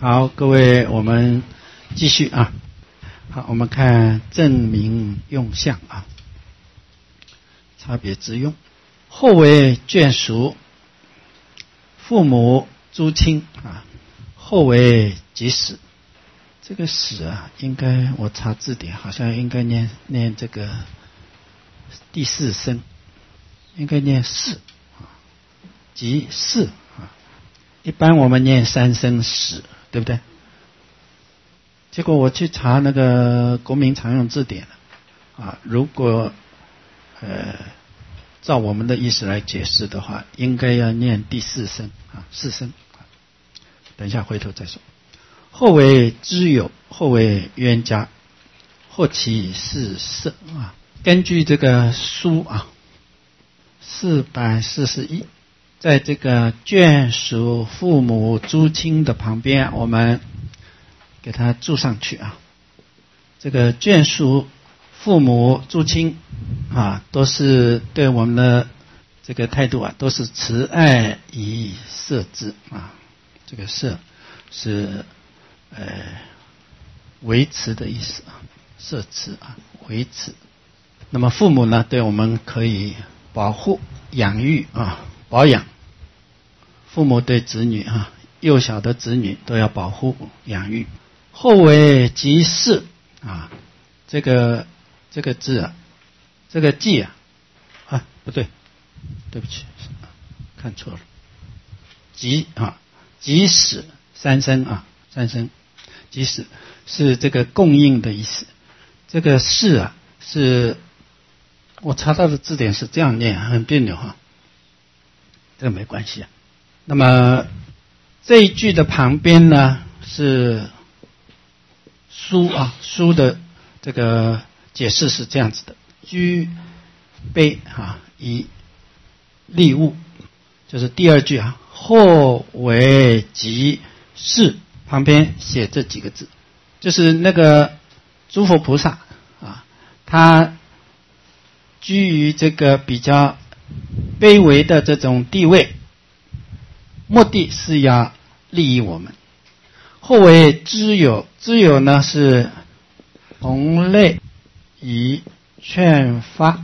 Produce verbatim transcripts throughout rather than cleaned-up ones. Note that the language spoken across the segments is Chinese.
好，各位，我们继续啊。好，我们看证明用相啊，差别之用。后为眷属，父母诸亲啊，后为及始。这个始啊，应该我查字典，好像应该念念这个第四声，应该念始啊，及始啊。一般我们念三声始，对不对？结果我去查那个国民常用字典啊，如果呃照我们的意思来解释的话，应该要念第四声啊，四声。等一下回头再说。后为知有，后为冤家，后其事色啊。根据这个书啊，四百四十一，在这个眷属父母诸亲的旁边，我们给它注上去啊。这个眷属父母诸亲啊，都是对我们的这个态度啊，都是慈爱以摄之啊。这个摄是呃维持的意思啊，摄持啊，维持。那么父母呢，对我们可以保护、养育啊，保养。父母对子女啊，幼小的子女都要保护、养育。后为及始啊，这个这个字啊，这个记啊，啊不对，对不起，看错了。及啊，及始三声啊，三声，及始是这个供应的意思。这个是啊，是我查到的字典是这样念，很别扭哈。这个没关系啊。那么这一句的旁边呢是书啊，书的这个解释是这样子的：居卑啊，以利物，就是第二句啊，后为及始，旁边写这几个字，就是那个诸佛菩萨啊，他居于这个比较卑微的这种地位，目的是要利益我们。后为知有，知有呢是同类以劝发，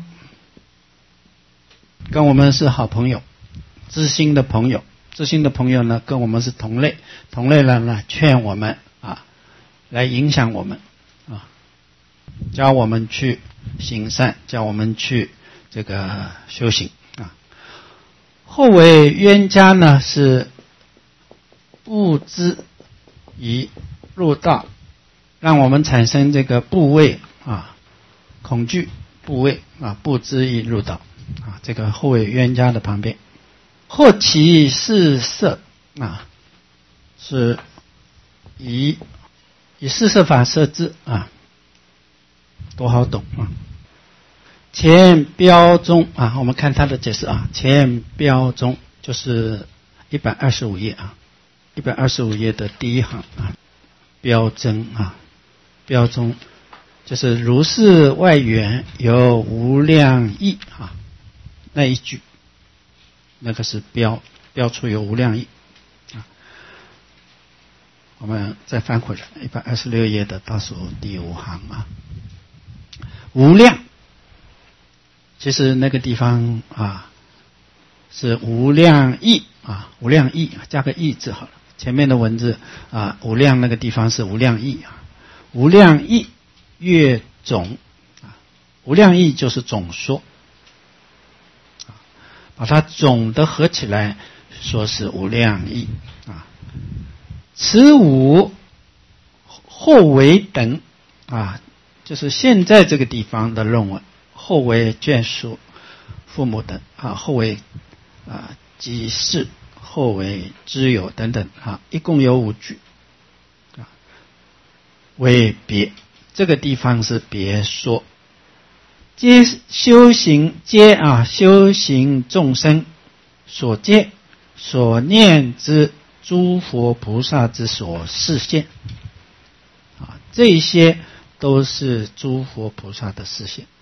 跟我们是好朋友，知心的朋友，知心的朋友呢跟我们是同类，同类了呢劝我们啊，来影响我们啊，教我们去行善，教我们去这个修行啊。后为冤家呢是不知以入道，让我们产生这个怖畏啊，恐惧怖畏啊，不知以入道啊。这个后为冤家的旁边，后其事色啊，是以以四摄法摄之啊，多好懂啊。前标中啊，我们看它的解释啊，前标中就是一百二十五页啊，一百二十五页的第一行啊，标真啊，标中就是如是外缘有无量义啊，那一句那个是标标出有无量义啊。我们再翻回来一百二十六页的倒数第五行啊，无量，其实那个地方啊是无量义啊，无量义加个义字好了。前面的文字啊，无量那个地方是无量义啊，无量义乐总啊，无量义就是总说啊，把它总的合起来说是无量义啊。此五后为等啊，就是现在这个地方的论文，后为眷属父母等啊，后为啊及始，后为知有等等啊，一共有五句啊，为别，这个地方是别说。皆修行，皆啊修行众生所见所念之诸佛菩萨之所示现啊，这些都是诸佛菩萨的示现。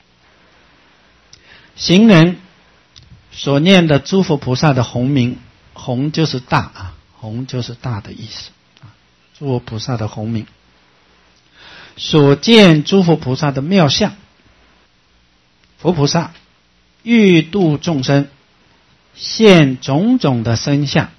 行人所念的诸佛菩萨的洪名，洪就是大啊，洪就是大的意思啊， 诸佛菩萨的洪名，所见诸佛菩萨的妙相。佛菩萨欲度众生，现种种的身相。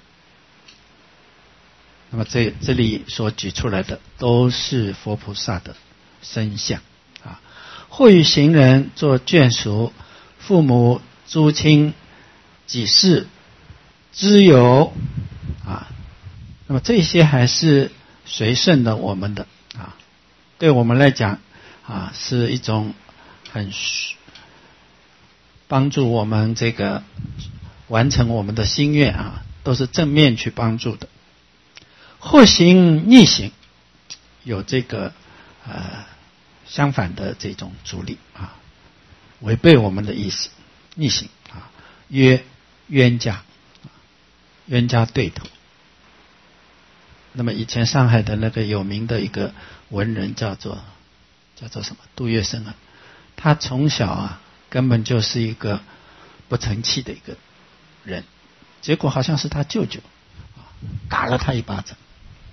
那么这这里所举出来的都是佛菩萨的身相啊。或与行人做眷属，父母、诸亲、己事、知友啊。那么这些还是随顺的我们的啊，对我们来讲啊，是一种很帮助我们这个完成我们的心愿啊，都是正面去帮助的。或行逆行，有这个呃相反的这种阻力啊，违背我们的意思，逆行啊，曰冤家，冤家对头。那么以前上海的那个有名的一个文人叫做叫做什么杜月笙啊，他从小啊根本就是一个不成器的一个人，结果好像是他舅舅啊打了他一巴掌。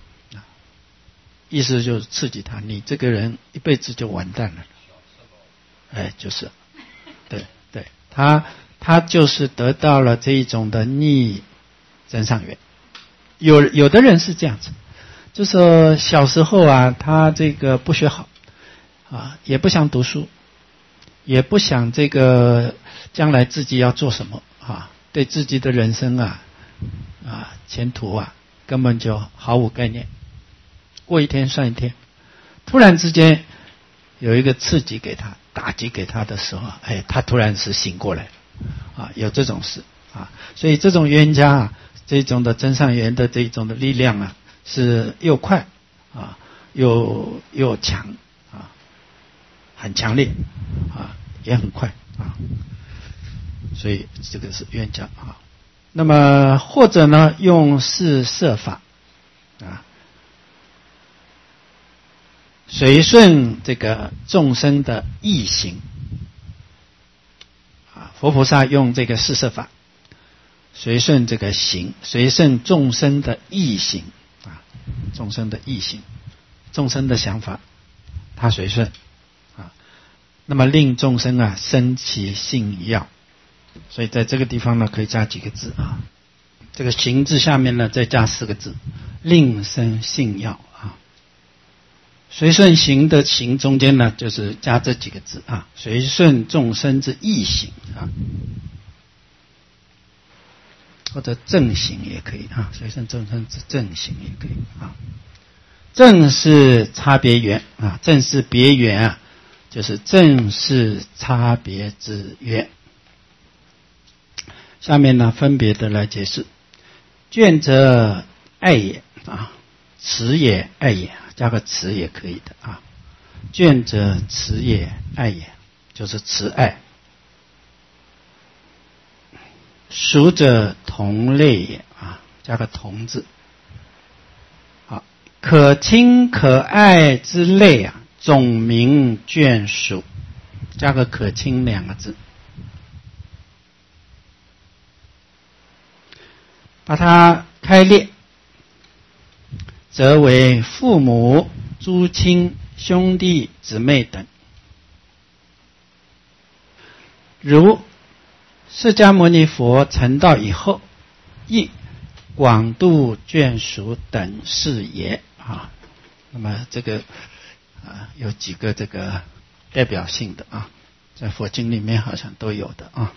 意思就是刺激他，你这个人一辈子就完蛋了。哎，就是，对对，他他就是得到了这一种的逆增上缘。有有的人是这样子，就说小时候啊，他这个不学好啊，也不想读书，也不想这个将来自己要做什么啊，对自己的人生啊啊前途啊根本就毫无概念。过一天算一天，突然之间有一个刺激给他，打击给他的时候，哎，他突然是醒过来啊，有这种事啊，所以这种冤家啊，这种的增上缘的这种的力量啊，是又快啊，又又强啊，很强烈啊，也很快啊，所以这个是冤家啊。那么或者呢，用四摄法啊。随顺这个众生的意行啊，佛菩萨用这个四摄法，随顺这个行，随顺众生的意行啊，众生的意行，众生的想法，他随顺啊，那么令众生啊生其信要，所以在这个地方呢，可以加几个字啊，这个行字下面呢再加四个字，令生信要。随顺行的行中间呢，就是加这几个字啊，随顺众生之意行啊，或者正行也可以啊，随顺众生之正行也可以啊。正是差别缘啊，正是别缘啊，就是正是差别之缘。下面呢，分别的来解释，眷则爱也啊，慈也爱也。加个慈也可以的啊，眷则慈也爱也，就是慈爱。属者同类也啊，加个同字。好，可亲可爱之类啊，总名眷属，加个可亲两个字，把它开列。则为父母、诸亲、兄弟、姊妹等。如释迦牟尼佛成道以后，亦广度眷属等事也啊。那么这个啊有几个这个代表性的啊，在佛经里面好像都有的啊，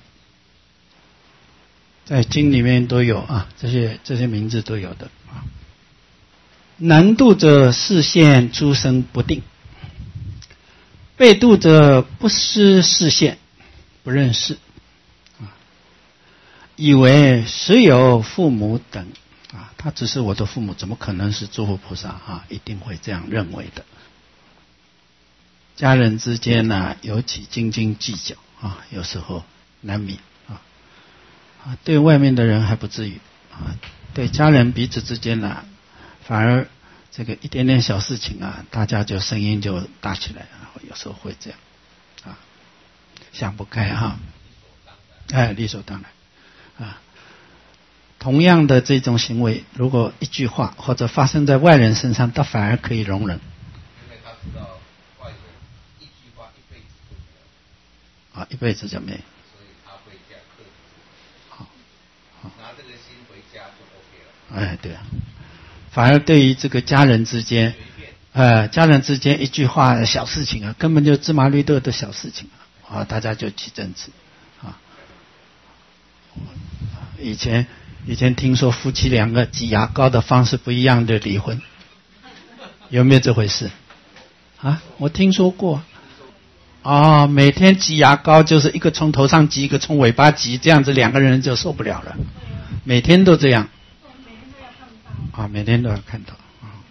在经里面都有啊，这些这些名字都有的啊。能度者视线诸生不定，被度者不失视线，不认识啊，以为实有父母等啊，他只是我的父母，怎么可能是诸佛菩萨啊？一定会这样认为的。家人之间呢、啊，尤其斤斤计较啊，有时候难免啊。啊，对外面的人还不至于啊，对家人彼此之间呢、啊。反而这个一点点小事情啊，大家就声音就大起来啊，有时候会这样啊，想不开哈，哎，理所当然啊。 同样的这种行为，如果一句话或者发生在外人身上，他反而可以容忍。 因为他知道外人一句话一辈子就没有。 啊，一辈子就没有。 所以他会这样克制。 好，好。 拿这个心回家就 OK 了。哎，对啊。反而对于这个家人之间，呃，家人之间一句话小事情啊，根本就芝麻绿豆的小事情啊，啊，大家就起争执啊。以前以前听说夫妻两个挤牙膏的方式不一样的离婚，有没有这回事？啊，我听说过。哦，每天挤牙膏就是一个从头上挤，一个从尾巴挤，这样子两个人就受不了了。每天都这样。啊，每天都要看到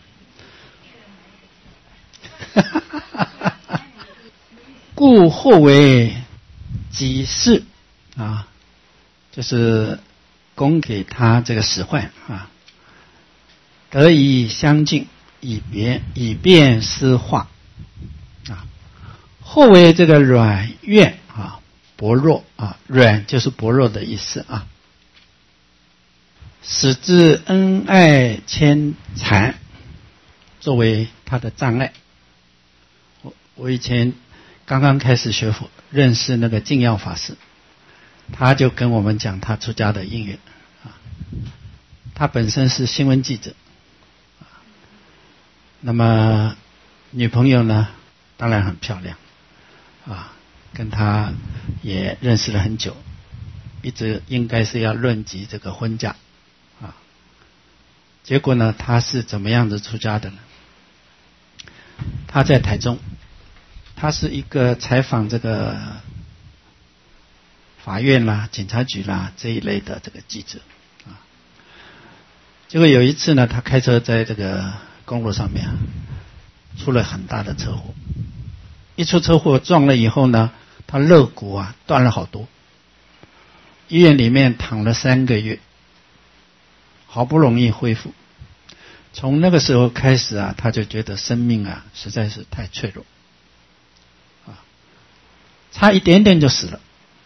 啊。故后为己事啊，就是供给他这个使唤啊，得以相敬，以别以便施化啊。后为这个软愿啊，薄弱啊，软就是薄弱的意思啊。使之恩爱牵缠，作为他的障碍。我我以前刚刚开始学佛，认识那个净耀法师，他就跟我们讲他出家的因缘啊。他本身是新闻记者，那么女朋友呢，当然很漂亮啊，跟他也认识了很久，一直应该是要论及这个婚嫁。结果呢，他是怎么样子出家的呢？他在台中，他是一个采访这个法院啦、警察局啦这一类的这个记者啊。结果有一次呢，他开车在这个公路上面啊，出了很大的车祸。一出车祸撞了以后呢，他肋骨啊断了好多，医院里面躺了三个月。好不容易恢复，从那个时候开始啊，他就觉得生命啊实在是太脆弱，啊，差一点点就死了。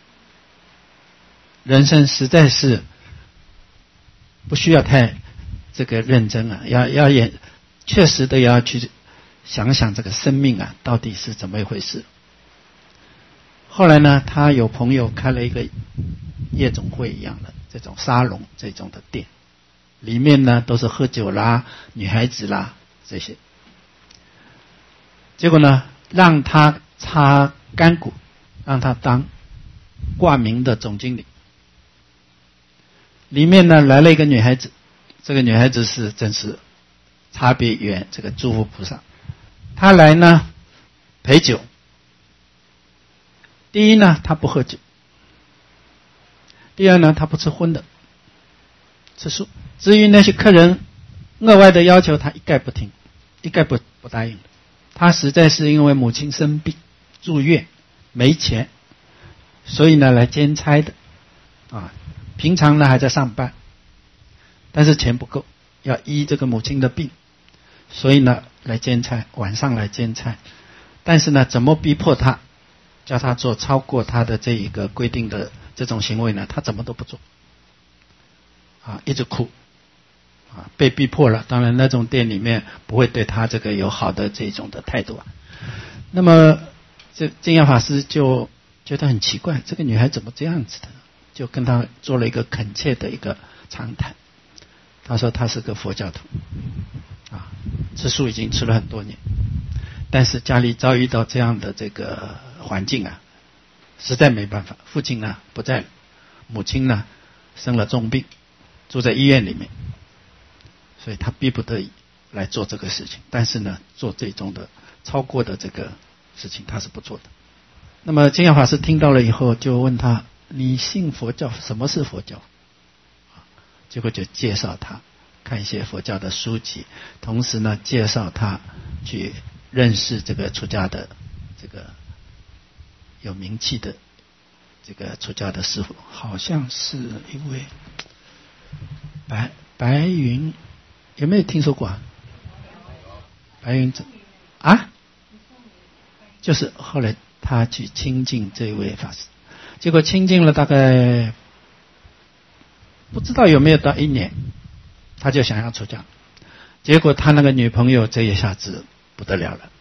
人生实在是不需要太这个认真啊，要要也确实的要去想想这个生命啊到底是怎么一回事。后来呢，他有朋友开了一个夜总会一样的这种沙龙这种的店。里面呢都是喝酒啦、女孩子啦这些，结果呢让他插干股，让他当挂名的总经理。里面呢来了一个女孩子，这个女孩子是真是差别远这个诸佛菩萨。她来呢陪酒，第一呢她不喝酒，第二呢她不吃荤的，吃素。至于那些客人额外的要求，他一概不听，一概不不答应的。他实在是因为母亲生病住院没钱，所以呢来兼差的啊。平常呢还在上班，但是钱不够，要医这个母亲的病，所以呢来兼差，晚上来兼差。但是呢怎么逼迫他，叫他做超过他的这一个规定的这种行为呢，他怎么都不做啊，一直哭啊，被逼迫了。当然那种店里面不会对他这个有好的这种的态度啊。那么这净耀法师就觉得很奇怪，这个女孩怎么这样子的，就跟他做了一个恳切的一个长谈。他说他是个佛教徒啊，吃素已经吃了很多年，但是家里遭遇到这样的这个环境啊，实在没办法。父亲呢不在了，母亲呢生了重病，住在医院里面，所以他逼不得已来做这个事情。但是呢做这种的超过的这个事情他是不做的。那么净耀法师听到了以后就问他，你信佛教，什么是佛教？结果就介绍他看一些佛教的书籍，同时呢介绍他去认识这个出家的这个有名气的这个出家的师父，好像是一位白白云，有没有听说过啊？白云啊，就是后来他去亲近这位法师，结果亲近了大概不知道有没有到一年，他就想要出家，结果他那个女朋友这一下子不得了了，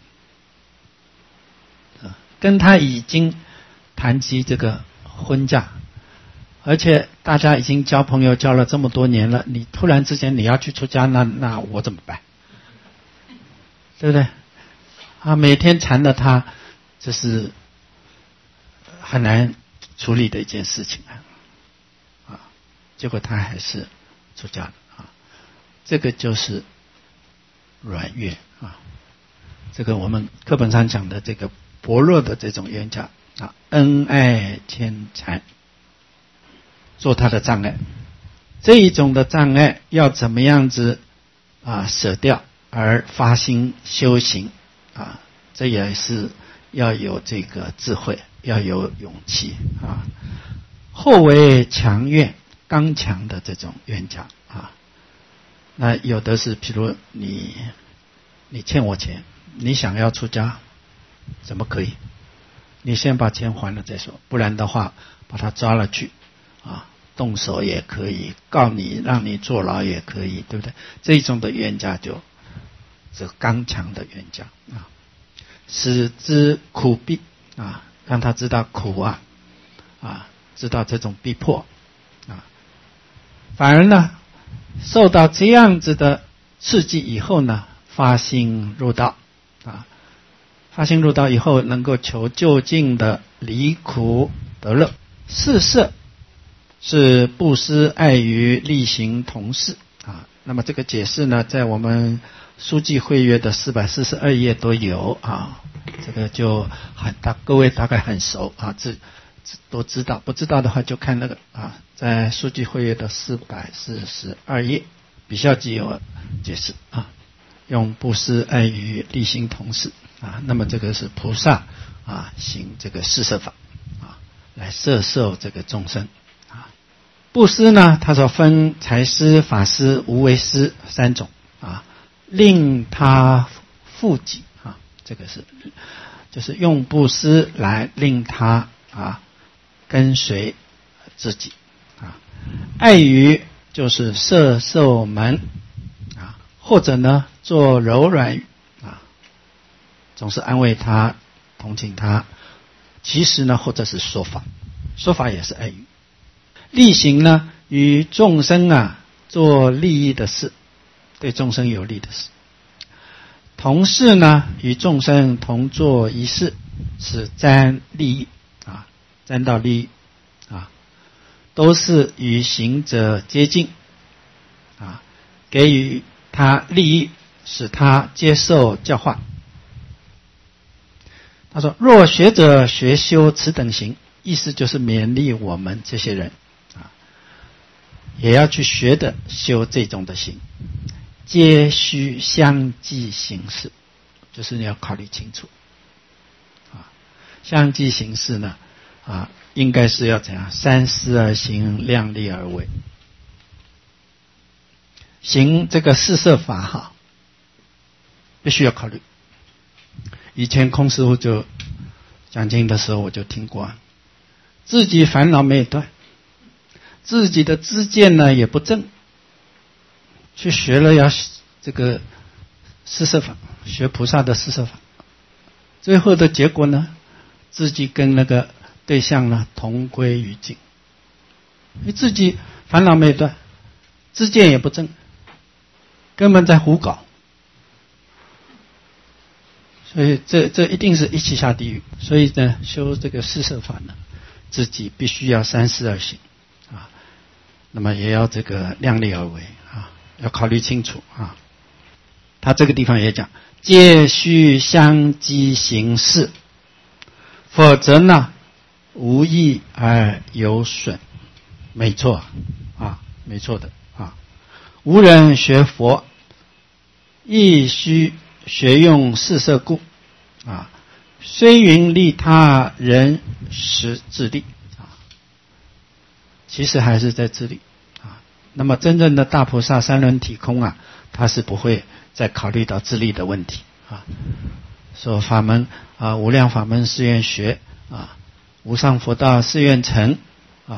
跟他已经谈及这个婚嫁，而且大家已经交朋友交了这么多年了，你突然之间你要去出家，那那我怎么办？对不对？啊，每天缠着他，这是很难处理的一件事情啊！啊，结果他还是出家了啊！这个就是软月啊，这个我们课本上讲的这个薄弱的这种冤家啊，恩爱牵缠，做他的障碍。这一种的障碍要怎么样子啊舍掉，而发心修行啊，这也是要有这个智慧，要有勇气啊。后为强愿，刚强的这种冤家啊。那有的是，譬如你你欠我钱，你想要出家，怎么可以？你先把钱还了再说，不然的话把他抓了去啊，动手也可以，告你让你坐牢也可以，对不对？这种的冤家就。这刚强的冤家啊，使之苦逼啊，让他知道苦啊啊，知道这种逼迫啊。反而呢，受到这样子的刺激以后呢，发心入道啊，发心入道以后，能够求就近的离苦得乐。四摄是布施、爱语、力行、同事啊。那么这个解释呢，在我们书记会约的四百四十二页都有啊，这个就很大，各位大概很熟啊，知都知道，不知道的话就看那个啊，在书记会约的四百四十二页，比孝记有解释啊，用布施、爱语、力行、同事啊，那么这个是菩萨啊行这个四摄法啊，来摄受这个众生啊。布施呢，他说分财施、法施、无为施三种啊。令他富己啊，这个是就是用布施来令他啊跟随自己啊。爱语就是摄受门啊，或者呢做柔软语啊，总是安慰他、同情他。其实呢，或者是说法，说法也是爱语。力行呢，与众生啊做利益的事。对众生有利的事，同事呢与众生同做一事，是沾利益啊，沾到利益啊，都是与行者接近啊，给予他利益，使他接受教化。他说：若学者学修此等行，意思就是勉励我们这些人啊，也要去学的修这种的行。皆须相继行事，就是你要考虑清楚啊。相继行事呢，啊，应该是要怎样？三思而行，量力而为。行这个四摄法哈，必须要考虑。以前空师父就讲经的时候，我就听过，自己烦恼没有断，自己的知见呢也不正。去学了要这个四摄法，学菩萨的四摄法，最后的结果呢，自己跟那个对象呢同归于尽。你自己烦恼没断，知见也不正，根本在胡搞。所以这这一定是一起下地狱。所以呢，修这个四摄法呢，自己必须要三思而行啊，那么也要这个量力而为啊。要考虑清楚啊！他这个地方也讲，皆须相继行事，否则呢，无益而有损。没错啊，没错的啊！无人学佛，亦须学用四摄故啊。虽云利他人，实自利啊，其实还是在自利。那么真正的大菩萨三轮体空啊，他是不会再考虑到自利的问题啊。说法门啊，无量法门誓愿学啊，无上佛道誓愿成啊，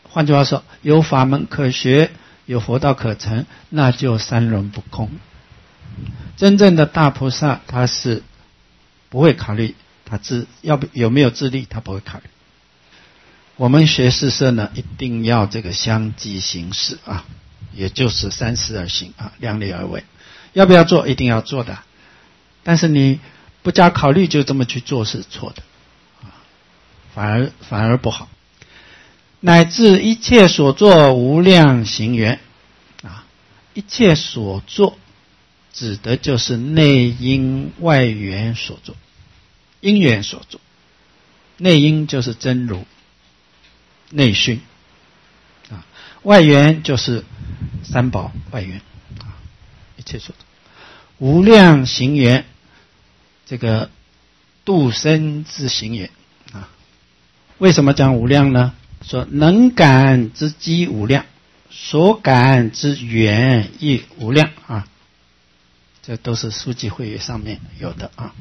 换句话说，有法门可学，有佛道可成，那就三轮不空。真正的大菩萨他是不会考虑他自要不有没有自利，他不会考虑。我们学四摄呢，一定要这个相继行事啊，也就是三思而行啊，量力而为。要不要做？一定要做的，但是你不加考虑就这么去做是错的啊，反而反而不好。乃至一切所作无量行缘啊，一切所作指的就是内因外缘所作，因缘所作。内因就是真如内训啊，外缘就是三宝外缘啊，一切所作无量行缘，这个度生之行缘啊。为什么讲无量呢？说能感之机无量，所感之缘亦无量啊，这都是书记会议上面有的啊。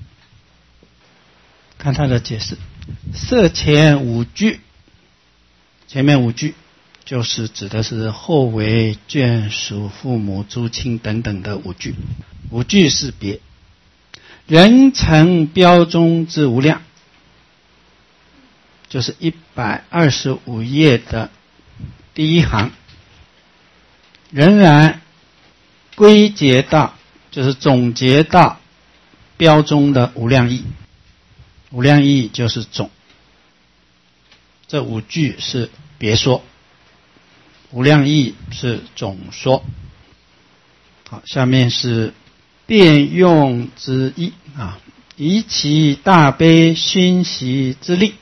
看他的解释，摄前五句，前面五句就是指的是后为眷属父母诸亲等等的五句，五句是别。人成标中之无量，就是一百二十五页的第一行，仍然归结到，就是总结到标中的无量义。无量义就是总，这五句是别说，无量义是总说。好，下面是辩用之一啊，以其大悲熏习之力，